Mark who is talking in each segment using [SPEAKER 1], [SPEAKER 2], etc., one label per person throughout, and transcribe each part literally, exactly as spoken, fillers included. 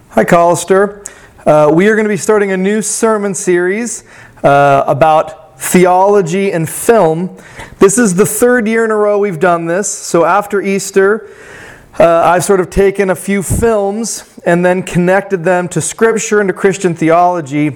[SPEAKER 1] Hi, Collister. Uh, we are going to be starting a new sermon series uh, about theology and film. This is the third year in a row we've done this. So after Easter, uh, I've sort of taken a few films and then connected them to Scripture and to Christian theology.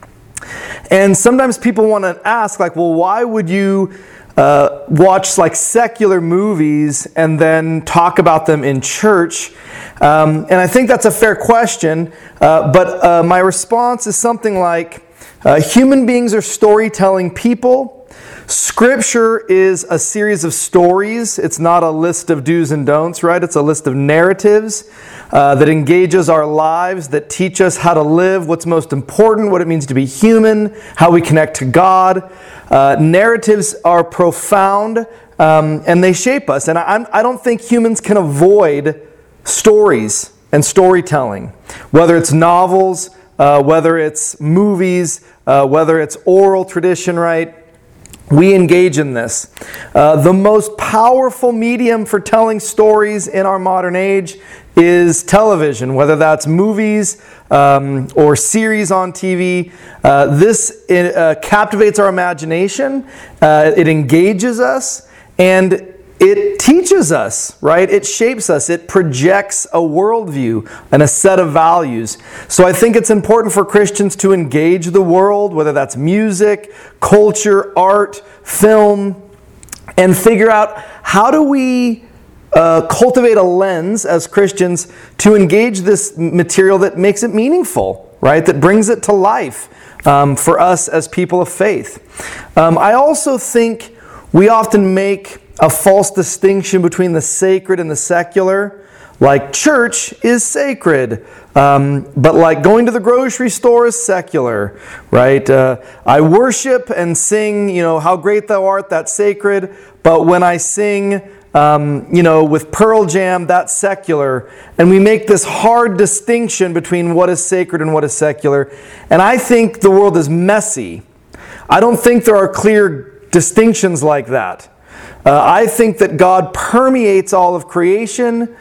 [SPEAKER 1] And sometimes people want to ask, like, well, why would you uh, watch like secular movies and then talk about them in church? Um, and I think that's a fair question, uh, but uh, my response is something like, uh, human beings are storytelling people. Scripture is a series of stories. It's not a list of do's and don'ts, right? It's a list of narratives uh, that engages our lives, that teach us how to live, what's most important, what it means to be human, how we connect to God. Uh, narratives are profound, um, and they shape us. And I, I don't think humans can avoid stories and storytelling, whether it's novels, uh, whether it's movies, uh, whether it's oral tradition, right? We engage in this. Uh, the most powerful medium for telling stories in our modern age is television, whether that's movies um, or series on T V. Uh, this it, uh, captivates our imagination, uh, it engages us, and it teaches us, right? It shapes us. It projects a worldview and a set of values. So I think it's important for Christians to engage the world, whether that's music, culture, art, film, and figure out how do we uh, cultivate a lens as Christians to engage this material that makes it meaningful, right? That brings it to life um, for us as people of faith. Um, I also think we often make a false distinction between the sacred and the secular. Like church is sacred, um, but like going to the grocery store is secular, right? Uh, I worship and sing, you know, how great thou art, that's sacred. But when I sing, um, you know, with Pearl Jam, that's secular. And we make this hard distinction between what is sacred and what is secular. And I think the world is messy. I don't think there are clear distinctions like that. Uh, I think that God permeates all of creation,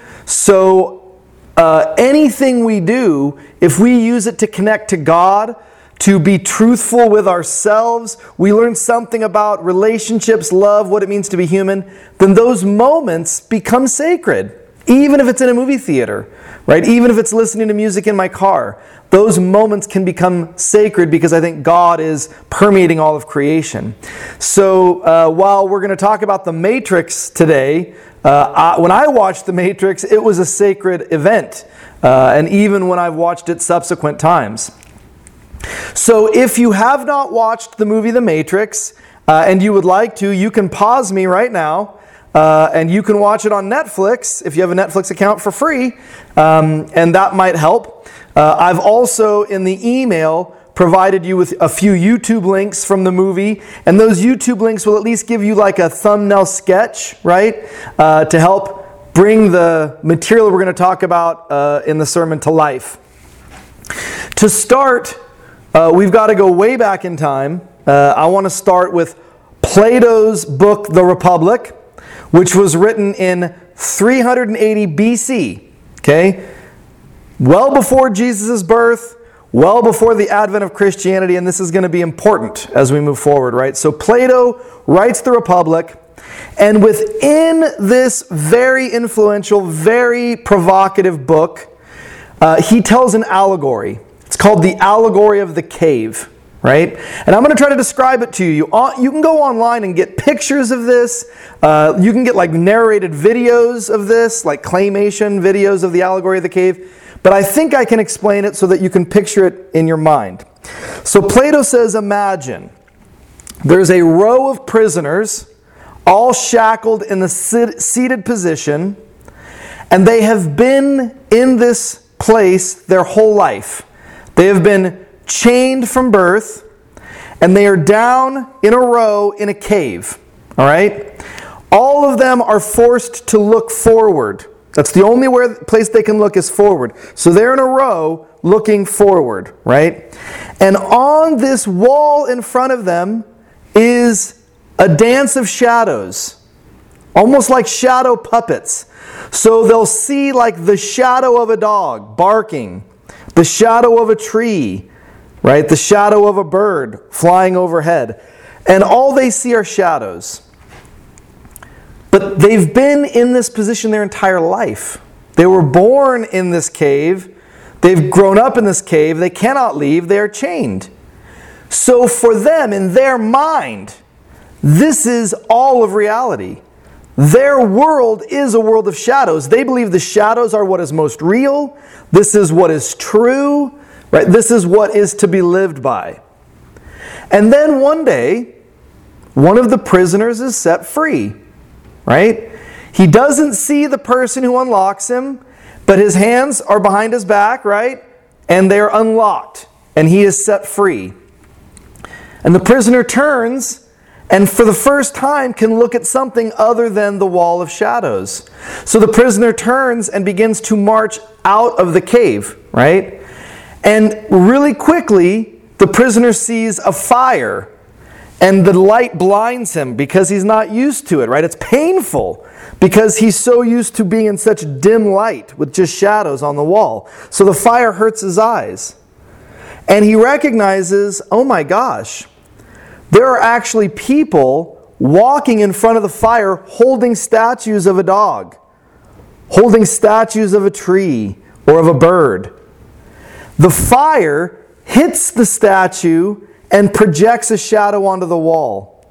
[SPEAKER 1] so uh, anything we do, if we use it to connect to God, to be truthful with ourselves, we learn something about relationships, love, what it means to be human, then those moments become sacred. Even if it's in a movie theater, right? Even if it's listening to music in my car, those moments can become sacred because I think God is permeating all of creation. So uh, while we're going to talk about The Matrix today, uh, I, when I watched The Matrix, it was a sacred event. Uh, and even when I've watched it subsequent times. So if you have not watched the movie The Matrix, uh, and you would like to, you can pause me right now. Uh, and you can watch it on Netflix if you have a Netflix account for free, um, and that might help. Uh, I've also, in the email, provided you with a few YouTube links from the movie, and those YouTube links will at least give you like a thumbnail sketch, right, uh, to help bring the material we're going to talk about uh, in the sermon to life. To start, uh, we've got to go way back in time. Uh, I want to start with Plato's book, The Republic, which was written in three hundred eighty B C, okay? Well before Jesus' birth, well before the advent of Christianity, and this is going to be important as we move forward, right? So Plato writes the Republic, and within this very influential, very provocative book, uh, he tells an allegory. It's called the Allegory of the Cave. Right? And I'm going to try to describe it to you. You can go online and get pictures of this. Uh, you can get like narrated videos of this, like claymation videos of the Allegory of the Cave. But I think I can explain it so that you can picture it in your mind. So Plato says, imagine there's a row of prisoners all shackled in the seated position, and they have been in this place their whole life. They have been chained from birth, and they are down in a row in a cave. All right? All of them are forced to look forward. That's the only where, place they can look is forward. So they're in a row looking forward, right? And on this wall in front of them is a dance of shadows, almost like shadow puppets. So they'll see like the shadow of a dog barking. the shadow of a tree, right? The shadow of a bird flying overhead. And all they see are shadows. But they've been in this position their entire life. They were born in this cave. They've grown up in this cave. They cannot leave. They are chained. So for them, in their mind, this is all of reality. Their world is a world of shadows. They believe the shadows are what is most real. This is what is true. Right? This is what is to be lived by. And then one day, one of the prisoners is set free. Right? He doesn't see the person who unlocks him, but his hands are behind his back, right? And they're unlocked, and he is set free. And the prisoner turns, and for the first time can look at something other than the wall of shadows. So the prisoner turns and begins to march out of the cave, right? And really quickly, the prisoner sees a fire. And the light blinds him because he's not used to it, right? It's painful because he's so used to being in such dim light with just shadows on the wall. So the fire hurts his eyes. And he recognizes, oh my gosh, there are actually people walking in front of the fire holding statues of a dog, holding statues of a tree or of a bird. The fire hits the statue and projects a shadow onto the wall.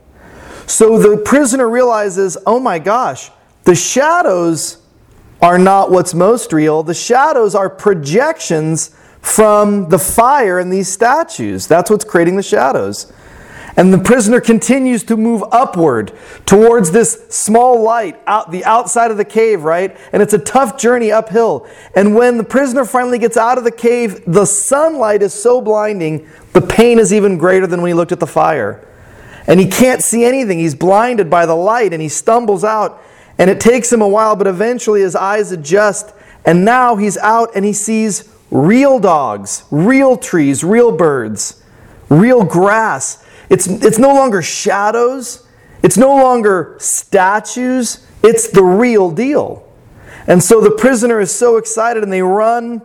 [SPEAKER 1] So the prisoner realizes, oh my gosh, the shadows are not what's most real. The shadows are projections from the fire in these statues. That's what's creating the shadows. And the prisoner continues to move upward towards this small light out the outside of the cave, right? And it's a tough journey uphill. And when the prisoner finally gets out of the cave, the sunlight is so blinding, the pain is even greater than when he looked at the fire. And he can't see anything. He's blinded by the light, and he stumbles out. And it takes him a while, but eventually his eyes adjust. And now he's out and he sees real dogs, real trees, real birds, real grass. It's, it's no longer shadows. It's no longer statues. It's the real deal. And so the prisoner is so excited, and they run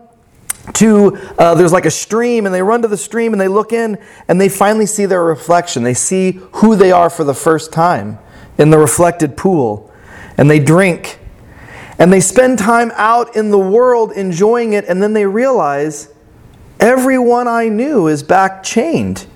[SPEAKER 1] to, uh, there's like a stream, and they run to the stream, and they look in, and they finally see their reflection. They see who they are for the first time in the reflected pool. And they drink. And they spend time out in the world enjoying it, and then they realize, everyone I knew is back chained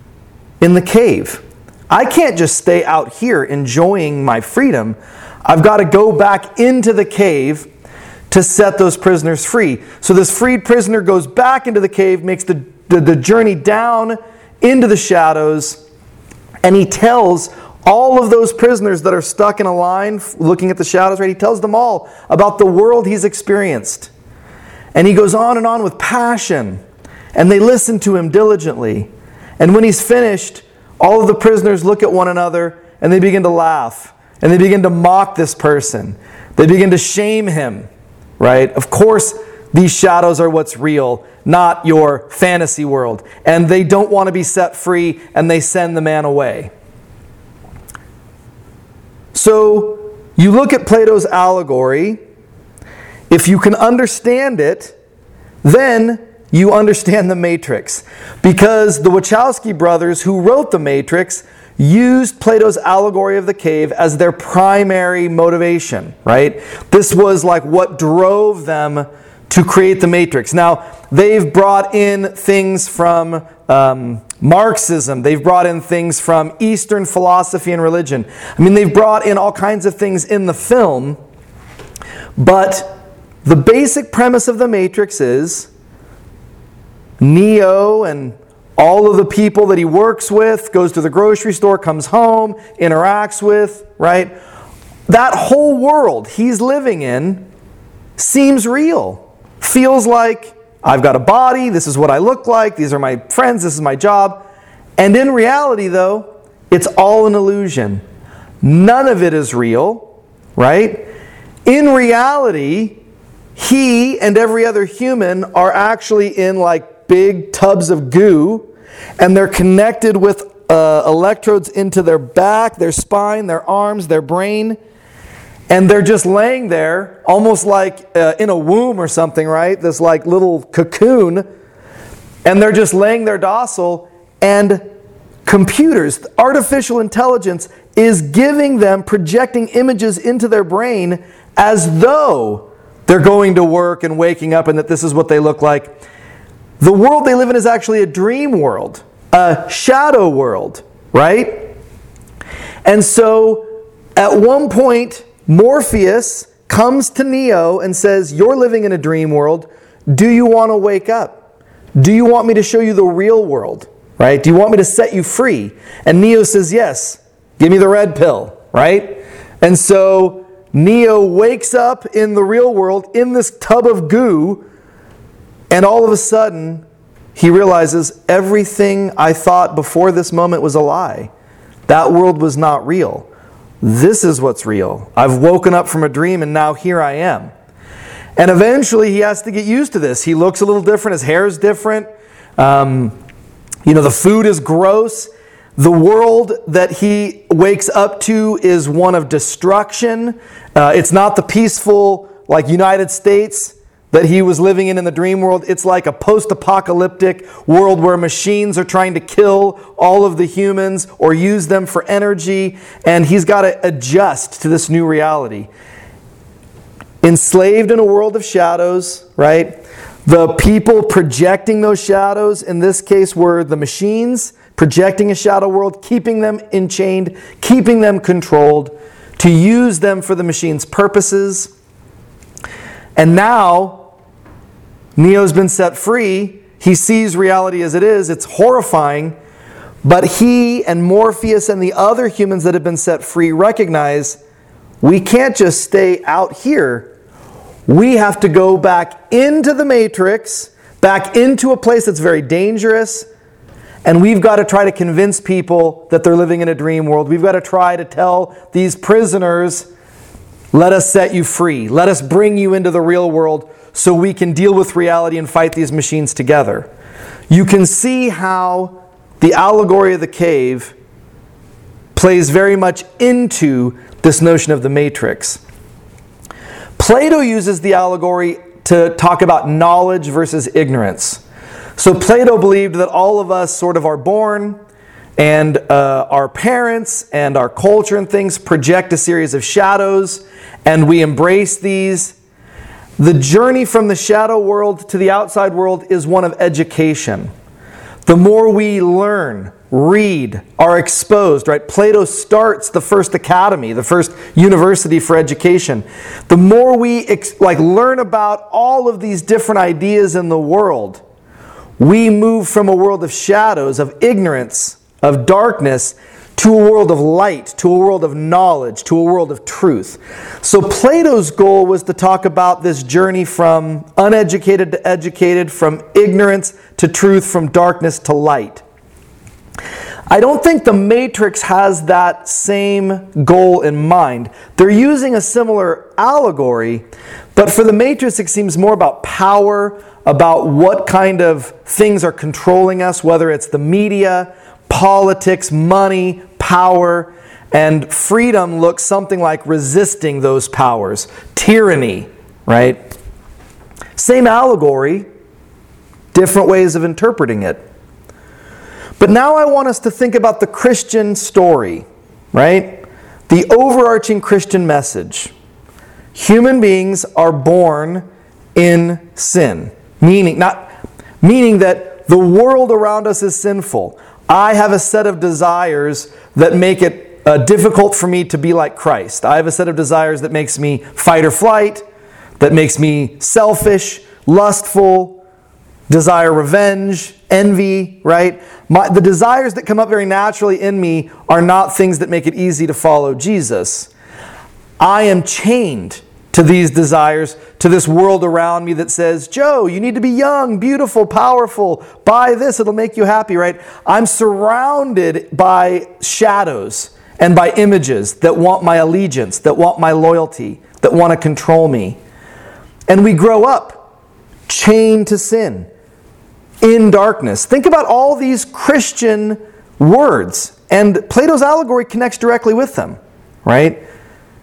[SPEAKER 1] in the cave. I can't just stay out here enjoying my freedom. I've got to go back into the cave to set those prisoners free. So this freed prisoner goes back into the cave, makes the, the, the journey down into the shadows, and he tells all of those prisoners that are stuck in a line looking at the shadows, right? He tells them all about the world he's experienced. And he goes on and on with passion, and they listen to him diligently. And when he's finished, all of the prisoners look at one another and they begin to laugh. And they begin to mock this person. They begin to shame him, right? Of course, these shadows are what's real, not your fantasy world. And they don't want to be set free, and they send the man away. So, you look at Plato's allegory. If you can understand it, then you understand the Matrix. Because the Wachowski brothers, who wrote the Matrix, used Plato's allegory of the cave as their primary motivation, right? This was like what drove them to create the Matrix. Now, they've brought in things from um, Marxism. They've brought in things from Eastern philosophy and religion. I mean, they've brought in all kinds of things in the film. But the basic premise of the Matrix is Neo and all of the people that he works with, goes to the grocery store, comes home, interacts with, right? That whole world he's living in seems real. Feels like, I've got a body, this is what I look like, these are my friends, this is my job. And in reality, though, it's all an illusion. None of it is real, right? In reality, he and every other human are actually in like big tubs of goo, and they're connected with uh, electrodes into their back, their spine, their arms, their brain. And they're just laying there, almost like uh, in a womb or something, right? This like little cocoon. And they're just laying there docile. And computers, artificial intelligence, is giving them, projecting images into their brain as though they're going to work and waking up and that this is what they look like. The world they live in is actually a dream world, a shadow world, right? And so at one point, Morpheus comes to Neo and says, "You're living in a dream world. Do you want to wake up? Do you want me to show you the real world? Right? Do you want me to set you free?" And Neo says, "Yes. Give me the red pill." Right? And so Neo wakes up in the real world in this tub of goo, and all of a sudden he realizes everything I thought before this moment was a lie. That world was not real. This is what's real. I've woken up from a dream and now here I am. And eventually he has to get used to this. He looks a little different. His hair is different. Um, you know, the food is gross. The world that he wakes up to is one of destruction. Uh, it's not the peaceful, like, United States that he was living in in the dream world. It's like a post-apocalyptic world where machines are trying to kill all of the humans or use them for energy, and he's got to adjust to this new reality. Enslaved in a world of shadows, right? The people projecting those shadows, in this case, were the machines, projecting a shadow world, keeping them enchained, keeping them controlled, to use them for the machine's purposes. And now Neo's been set free. He sees reality as it is. It's horrifying. But he and Morpheus and the other humans that have been set free recognize we can't just stay out here. We have to go back into the Matrix, back into a place that's very dangerous. And we've got to try to convince people that they're living in a dream world. We've got to try to tell these prisoners, let us set you free. Let us bring you into the real world so we can deal with reality and fight these machines together. You can see how the allegory of the cave plays very much into this notion of the Matrix. Plato uses the allegory to talk about knowledge versus ignorance. So Plato believed that all of us sort of are born, and uh, our parents and our culture and things project a series of shadows, and we embrace these. The journey from the shadow world to the outside world is one of education. The more we learn, read, are exposed, right? Plato starts the first academy, the first university for education. The more we ex- like learn about all of these different ideas in the world, we move from a world of shadows, of ignorance, of darkness, to a world of light, to a world of knowledge, to a world of truth. So Plato's goal was to talk about this journey from uneducated to educated, from ignorance to truth, from darkness to light. I don't think the Matrix has that same goal in mind. They're using a similar allegory, but for the Matrix it seems more about power, about what kind of things are controlling us, whether it's the media, politics, money, power, and freedom looks something like resisting those powers. Tyranny, right? Same allegory, different ways of interpreting it. But now I want us to think about the Christian story, right? The overarching Christian message. Human beings are born in sin, meaning not meaning that the world around us is sinful. I have a set of desires that make it uh, difficult for me to be like Christ. I have a set of desires that makes me fight or flight, that makes me selfish, lustful, desire revenge, envy, right? My, the desires that come up very naturally in me are not things that make it easy to follow Jesus. I am chained to these desires, to this world around me that says, Joe, you need to be young, beautiful, powerful. Buy this, it'll make you happy, right? I'm surrounded by shadows and by images that want my allegiance, that want my loyalty, that want to control me. And we grow up chained to sin, in darkness. Think about all these Christian words, and Plato's allegory connects directly with them, right?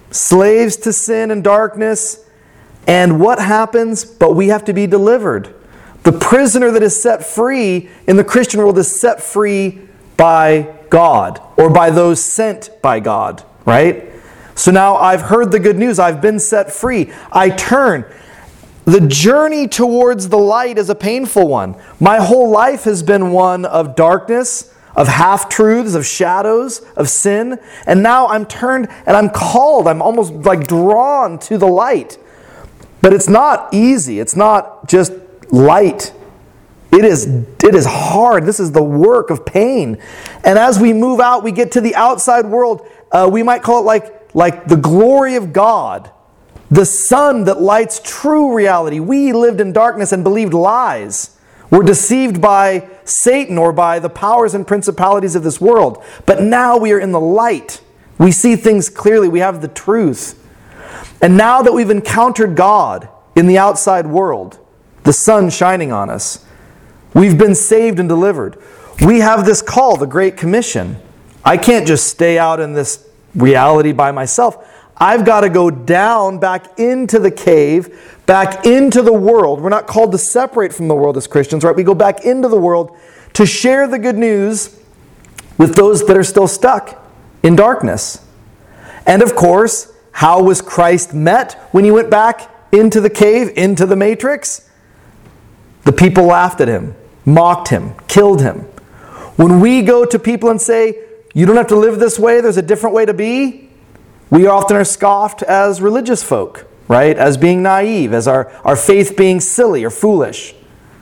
[SPEAKER 1] slaves to sin and darkness. And what happens? But we have to be delivered. The prisoner that is set free in the Christian world is set free by God, or by those sent by God, right? So now I've heard the good news. I've been set free. I turn. The journey towards the light is a painful one. My whole life has been one of darkness, of half-truths, of shadows, of sin. And now I'm turned and I'm called. I'm almost like drawn to the light. But it's not easy. It's not just light. It is, it is hard. This is the work of pain. And as we move out, we get to the outside world. Uh, we might call it like, like the glory of God. The sun that lights true reality. We lived in darkness and believed lies. We're deceived by Satan or by the powers and principalities of this world. But now we are in the light. We see things clearly. We have the truth. And now that we've encountered God in the outside world, the sun shining on us, we've been saved and delivered. We have this call, the Great Commission. I can't just stay out in this reality by myself. I've got to go down back into the cave, back into the world. We're not called to separate from the world as Christians, right? We go back into the world to share the good news with those that are still stuck in darkness. And of course, how was Christ met when he went back into the cave, into the matrix? The people laughed at him, mocked him, killed him. When we go to people and say, you don't have to live this way, there's a different way to be, we often are scoffed as religious folk, right? As being naive, as our, our faith being silly or foolish.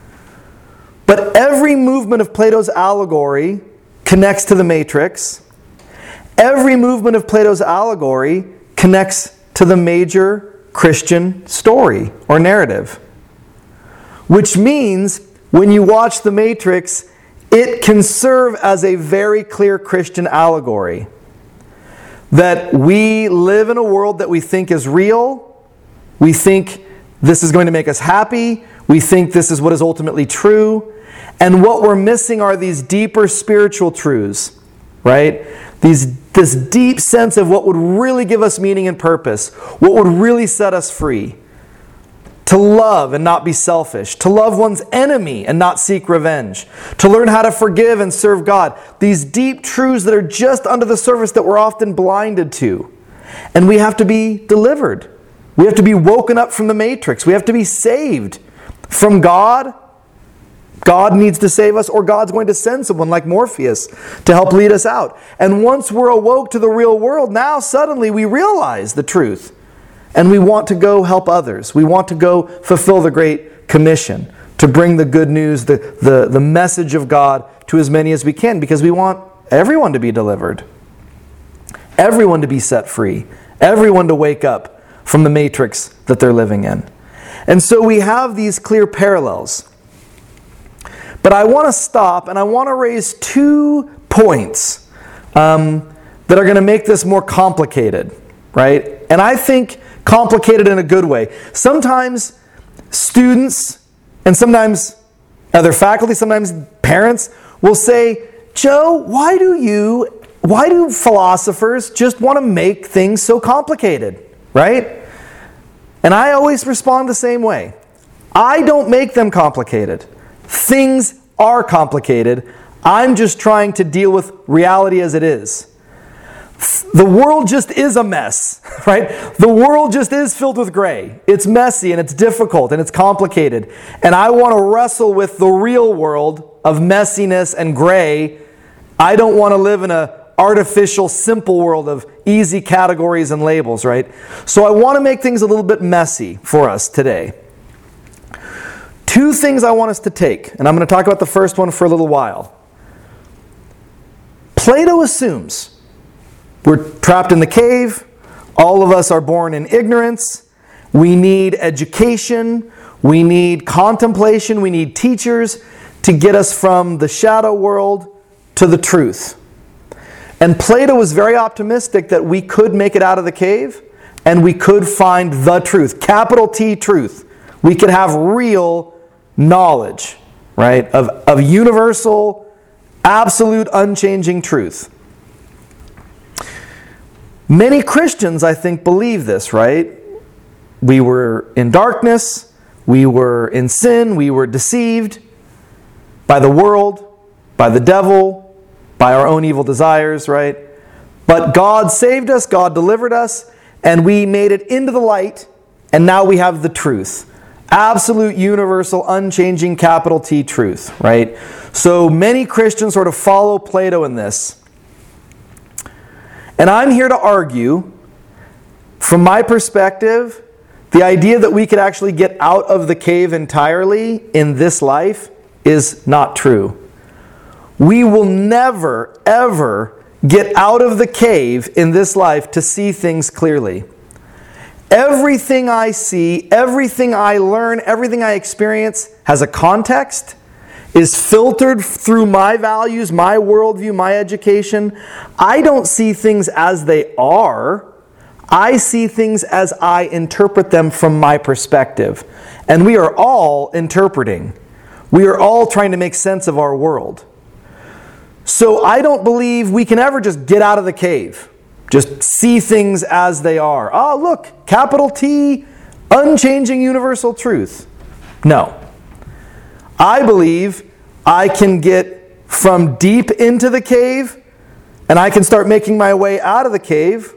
[SPEAKER 1] But every movement of Plato's allegory connects to the matrix. Every movement of Plato's allegory connects to the major Christian story or narrative. Which means when you watch The Matrix, it can serve as a very clear Christian allegory. That we live in a world that we think is real. We think this is going to make us happy. We think this is what is ultimately true. And what we're missing are these deeper spiritual truths, right? These, this deep sense of what would really give us meaning and purpose. What would really set us free. To love and not be selfish. To love one's enemy and not seek revenge. To learn how to forgive and serve God. These deep truths that are just under the surface that we're often blinded to. And we have to be delivered. We have to be woken up from the matrix. We have to be saved from God. God needs to save us, or God's going to send someone like Morpheus to help lead us out. And once we're awoke to the real world, now suddenly we realize the truth. And we want to go help others. We want to go fulfill the Great Commission, to bring the good news, the, the, the message of God to as many as we can, because we want everyone to be delivered. Everyone to be set free. Everyone to wake up from the matrix that they're living in. And so we have these clear parallels. But I want to stop and I want to raise two points um, that are going to make this more complicated, right? And I think complicated in a good way. Sometimes students and sometimes other faculty, sometimes parents will say, Joe, why do you, why do philosophers just want to make things so complicated, right? And I always respond the same way. I don't make them complicated. Things are complicated. I'm just trying to deal with reality as it is. The world just is a mess, right? The world just is filled with gray. It's messy and it's difficult and it's complicated. And I want to wrestle with the real world of messiness and gray. I don't want to live in an artificial, simple world of easy categories and labels, right? So I want to make things a little bit messy for us today. Two things I want us to take, and I'm going to talk about the first one for a little while. Plato assumes we're trapped in the cave. All of us are born in ignorance. We need education. We need contemplation. We need teachers to get us from the shadow world to the truth. And Plato was very optimistic that we could make it out of the cave and we could find the truth. Capital T truth. We could have real knowledge, right? Of, of universal, absolute, unchanging truth. Many Christians, I think, believe this, right? We were in darkness, we were in sin, we were deceived by the world, by the devil, by our own evil desires, right? But God saved us, God delivered us, and we made it into the light, and now we have the truth. Absolute, universal, unchanging, capital T truth, right? So many Christians sort of follow Plato in this. And I'm here to argue, from my perspective, the idea that we could actually get out of the cave entirely in this life is not true. We will never, ever get out of the cave in this life to see things clearly. Everything I see, everything I learn, everything I experience has a context, is filtered through my values, my worldview, my education. I don't see things as they are. I see things as I interpret them from my perspective. And we are all interpreting. We are all trying to make sense of our world. So I don't believe we can ever just get out of the cave. Just see things as they are. Oh, look, capital T, unchanging universal truth. No. I believe I can get from deep into the cave, and I can start making my way out of the cave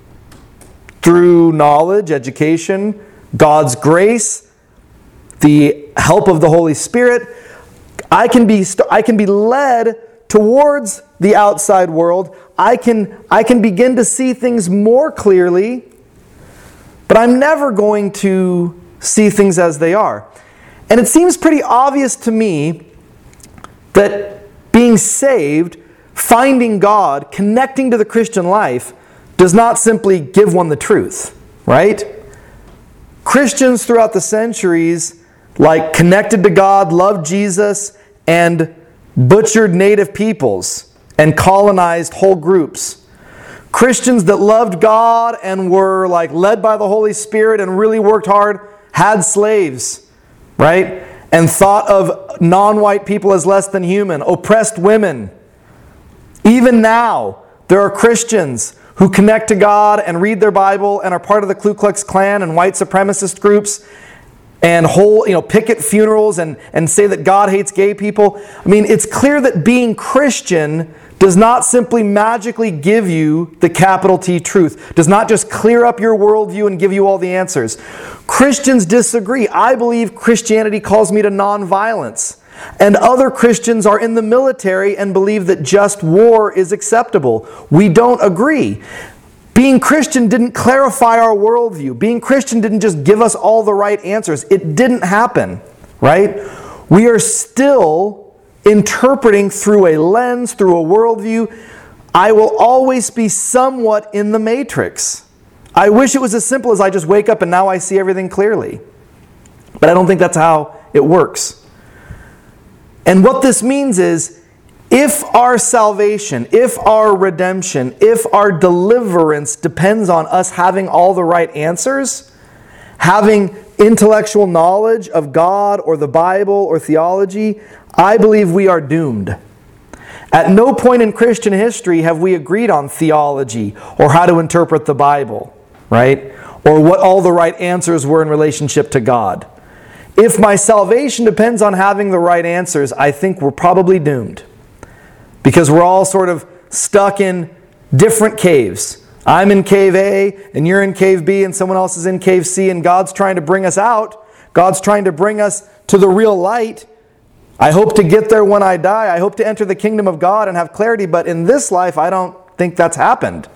[SPEAKER 1] through knowledge, education, God's grace, the help of the Holy Spirit. I can be, I can be led towards the outside world. I can, I can begin to see things more clearly, but I'm never going to see things as they are. And it seems pretty obvious to me that being saved, finding God, connecting to the Christian life, does not simply give one the truth, right? Christians throughout the centuries, like, connected to God, loved Jesus, and butchered native peoples and colonized whole groups. Christians that loved God and were like led by the Holy Spirit and really worked hard had slaves, right? And thought of non-white people as less than human, oppressed women. Even now, there are Christians who connect to God and read their Bible and are part of the Ku Klux Klan and white supremacist groups and whole, you know, picket funerals and, and say that God hates gay people. I mean, it's clear that being Christian does not simply magically give you the capital T truth, does not just clear up your worldview and give you all the answers. Christians disagree. I believe Christianity calls me to nonviolence. And other Christians are in the military and believe that just war is acceptable. We don't agree. Being Christian didn't clarify our worldview. Being Christian didn't just give us all the right answers. It didn't happen, right? We are still interpreting through a lens, through a worldview. I will always be somewhat in the matrix. I wish it was as simple as I just wake up and now I see everything clearly. But I don't think that's how it works. And what this means is, if our salvation, if our redemption, if our deliverance depends on us having all the right answers, having intellectual knowledge of God or the Bible or theology, I believe we are doomed. At no point in Christian history have we agreed on theology or how to interpret the Bible, right? Or what all the right answers were in relationship to God. If my salvation depends on having the right answers, I think we're probably doomed. Because we're all sort of stuck in different caves. I'm in cave A, and you're in cave B, and someone else is in cave C, and God's trying to bring us out. God's trying to bring us to the real light. I hope to get there when I die. I hope to enter the kingdom of God and have clarity, but in this life, I don't think that's happened.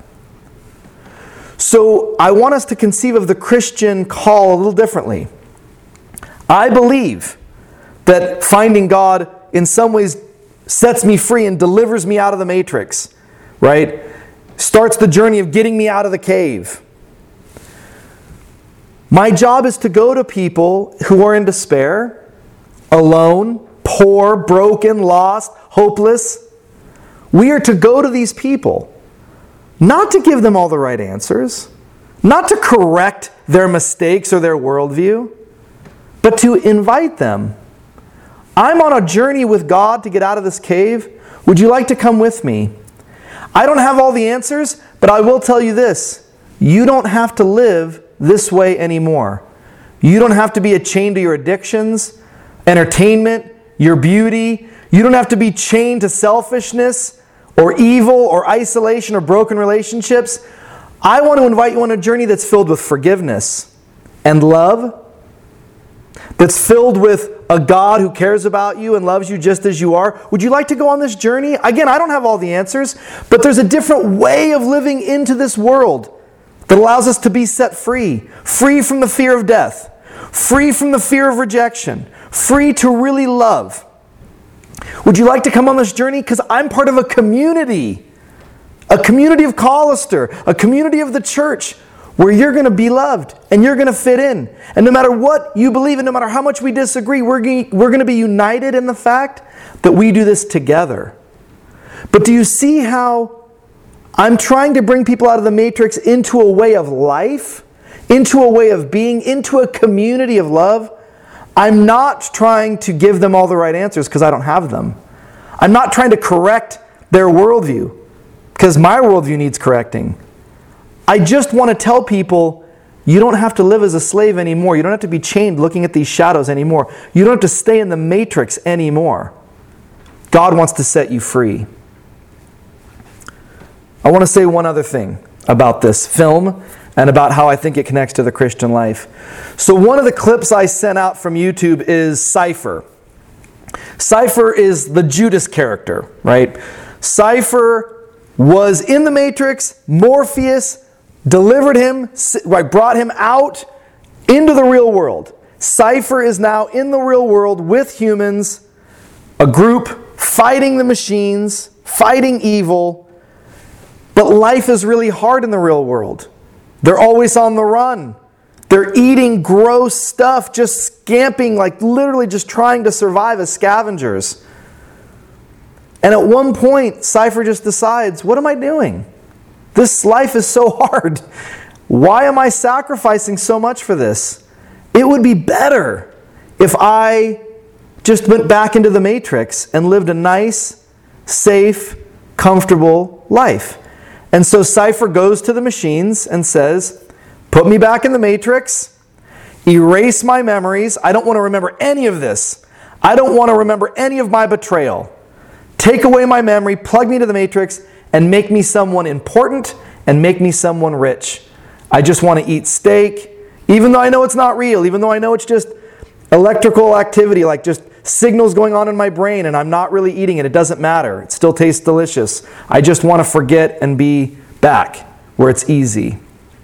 [SPEAKER 1] So I want us to conceive of the Christian call a little differently. I believe that finding God in some ways sets me free and delivers me out of the matrix, right? Starts the journey of getting me out of the cave. My job is to go to people who are in despair, alone, poor, broken, lost, hopeless. We are to go to these people, not to give them all the right answers, not to correct their mistakes or their worldview, but to invite them. I'm on a journey with God to get out of this cave. Would you like to come with me? I don't have all the answers, But I will tell you this, you don't have to live this way anymore. You don't have to be a chain to your addictions, entertainment, your beauty. You don't have to be chained to selfishness or evil or isolation or broken relationships. I want to invite you on a journey that's filled with forgiveness and love, that's filled with a God who cares about you and loves you just as you are. Would you like to go on this journey? Again, I don't have all the answers, but there's a different way of living into this world that allows us to be set free. Free from the fear of death. Free from the fear of rejection. Free to really love. Would you like to come on this journey? Because I'm part of a community. A community of Collister. A community of the church where you're going to be loved and you're going to fit in. And no matter what you believe and no matter how much we disagree, we're going, we're going to be united in the fact that we do this together. But do you see how I'm trying to bring people out of the matrix into a way of life, into a way of being, into a community of love? I'm not trying to give them all the right answers because I don't have them. I'm not trying to correct their worldview because my worldview needs correcting. I just want to tell people, you don't have to live as a slave anymore. You don't have to be chained looking at these shadows anymore. You don't have to stay in the matrix anymore. God wants to set you free. I want to say one other thing about this film and about how I think it connects to the Christian life. So one of the clips I sent out from YouTube is Cypher. Cypher is the Judas character, right? Cypher was in the matrix. Morpheus delivered him, right, brought him out into the real world. Cypher is now in the real world with humans, a group fighting the machines, fighting evil. But life is really hard in the real world. They're always on the run. They're eating gross stuff, just scamping, like literally just trying to survive as scavengers. And at one point, Cypher just decides, what am I doing? This life is so hard. Why am I sacrificing so much for this? It would be better if I just went back into the matrix and lived a nice, safe, comfortable life. And so Cypher goes to the machines and says, put me back in the matrix, erase my memories. I don't want to remember any of this. I don't want to remember any of my betrayal. Take away my memory, plug me to the matrix, and make me someone important and make me someone rich. I just want to eat steak, even though I know it's not real, even though I know it's just electrical activity, like just signals going on in my brain, and I'm not really eating it. It doesn't matter. It still tastes delicious. I just want to forget and be back where it's easy.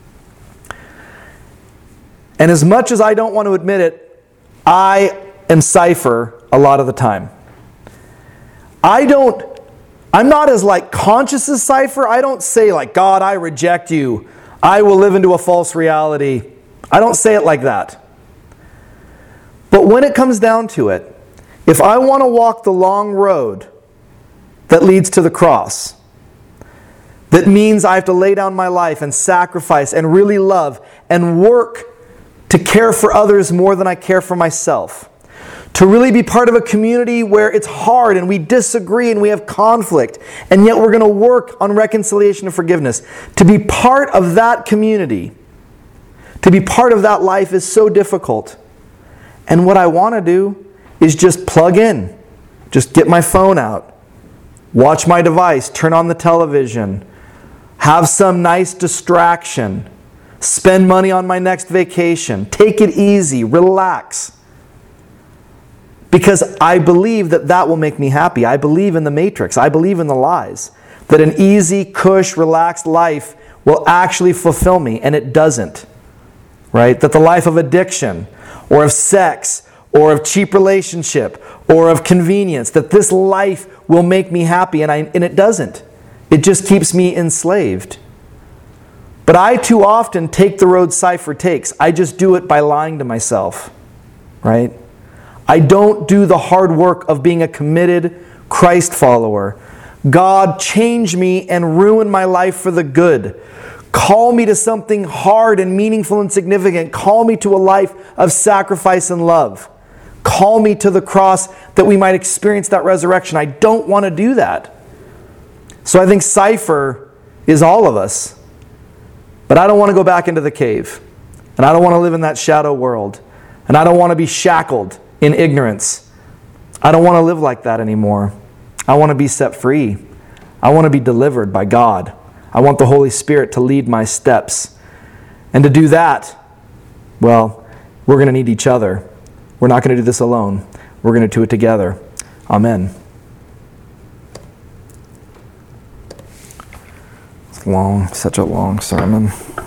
[SPEAKER 1] And as much as I don't want to admit it, I am Cypher a lot of the time. I don't I'm not as like conscious as Cypher. I don't say like, God, I reject you. I will live into a false reality. I don't say it like that. But when it comes down to it, if I want to walk the long road that leads to the cross, that means I have to lay down my life and sacrifice and really love and work to care for others more than I care for myself, to really be part of a community where it's hard and we disagree and we have conflict, and yet we're going to work on reconciliation and forgiveness. To be part of that community, to be part of that life is so difficult. And what I want to do is just plug in, just get my phone out, watch my device, turn on the television, have some nice distraction, spend money on my next vacation, take it easy, relax. Because I believe that that will make me happy. I believe in the matrix. I believe in the lies. That an easy, cush, relaxed life will actually fulfill me, and it doesn't. Right? That the life of addiction, or of sex, or of cheap relationship, or of convenience, that this life will make me happy, and, I, and it doesn't. It just keeps me enslaved. But I too often take the road Cypher takes. I just do it by lying to myself. Right? I don't do the hard work of being a committed Christ follower. God, change me and ruin my life for the good. Call me to something hard and meaningful and significant. Call me to a life of sacrifice and love. Call me to the cross that we might experience that resurrection. I don't want to do that. So I think Cypher is all of us. But I don't want to go back into the cave. And I don't want to live in that shadow world. And I don't want to be shackled in ignorance. I don't want to live like that anymore. I want to be set free. I want to be delivered by God. I want the Holy Spirit to lead my steps. And to do that, well, we're going to need each other. We're not going to do this alone. We're going to do it together. Amen. It's long, such a long sermon.